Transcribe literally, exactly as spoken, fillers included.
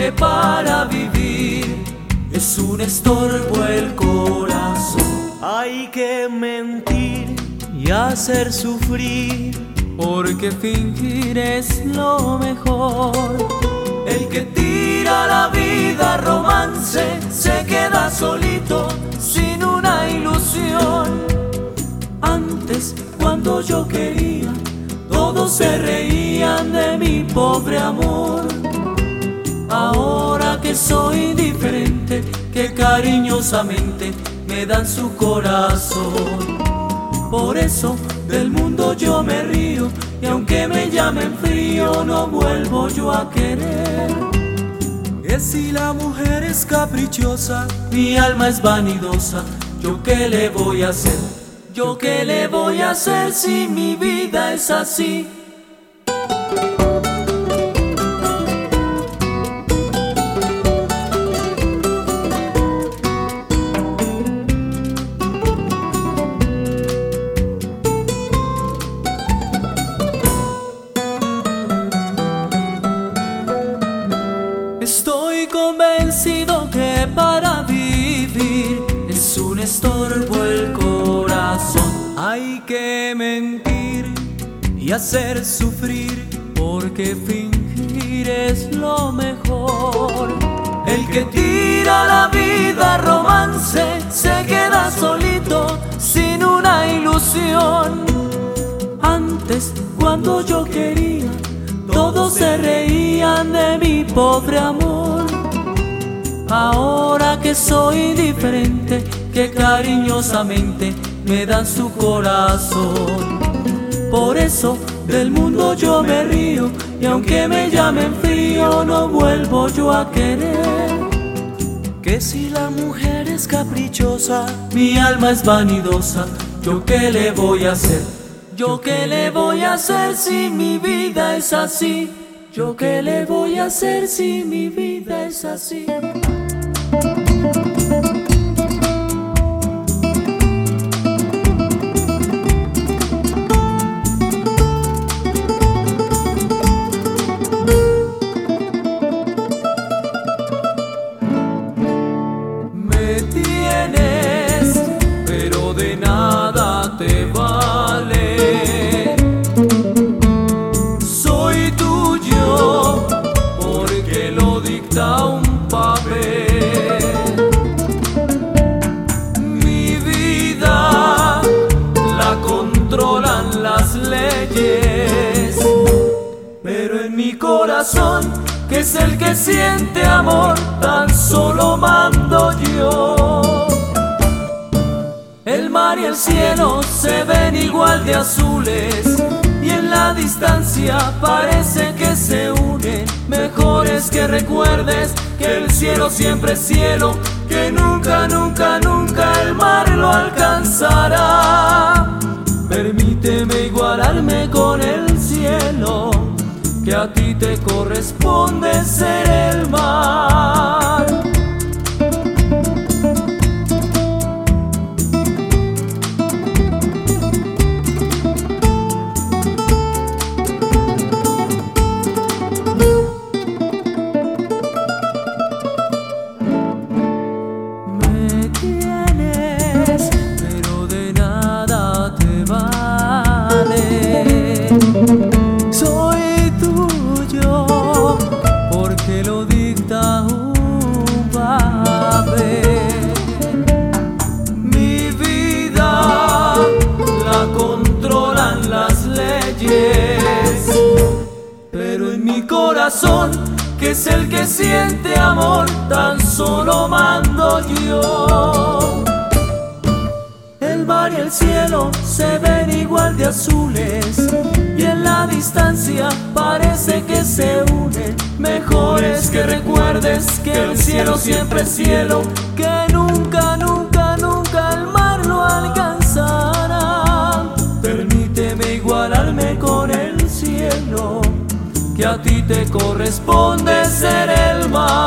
que para vivir es un estorbo el corazón. Hay que mentir y hacer sufrir, porque fingir es lo mejor. El que tira la vida romance se queda solito sin una ilusión. Antes, cuando yo quería, todos se reían de mi pobre amor. Ahora que soy diferente, que cariñosamente me dan su corazón. Por eso del mundo yo me río, y aunque me llamen frío, no vuelvo yo a querer. Que si la mujer es caprichosa, mi alma es vanidosa, ¿yo qué le voy a hacer? ¿Yo qué le voy a hacer si mi vida es así? Estoy convencido que para vivir es un estorbo el corazón. Hay que mentir y hacer sufrir, porque fingir es lo mejor. El que tira la vida romance se queda solito sin una ilusión. Antes, cuando yo quería, todos se reían de mi pobre amor. Ahora que soy diferente, que cariñosamente me dan su corazón. Por eso del mundo yo me río, y aunque me llamen frío, no vuelvo yo a querer. que si la mujer es caprichosa, mi alma es vanidosa, ¿yo qué le voy a hacer? ¿Yo qué le voy a hacer si mi vida es así? ¿Yo qué le voy a hacer si mi vida es así? Me tienes, pero de nada te vale. Soy tuyo porque lo dicta un papel. Mi vida la controlan las leyes, pero en mi corazón, que es el que siente amor, tan solo mando yo. El mar y el cielo se ven igual de azules, y en la distancia parece que se unen. Mejor es que recuerdes que el cielo siempre es cielo, que nunca, nunca, nunca el mar lo alcanzará. Permíteme igualarme con el cielo, que a ti te corresponde ser el mar. Me tienes, pero de nada te vale. Soy tuyo porque lo dicta un papel. Mi vida la controlan las leyes, pero en mi corazón, que es el que siente amor, tan solo mando yo. El mar y el cielo se ven igual de azules, y en la distancia parece que se unen. Mejor es que recuerdes que el cielo siempre es cielo, que nunca, nunca, nunca el mar lo alcanzará. Permíteme igualarme con el cielo, que a ti te corresponde ser el mar.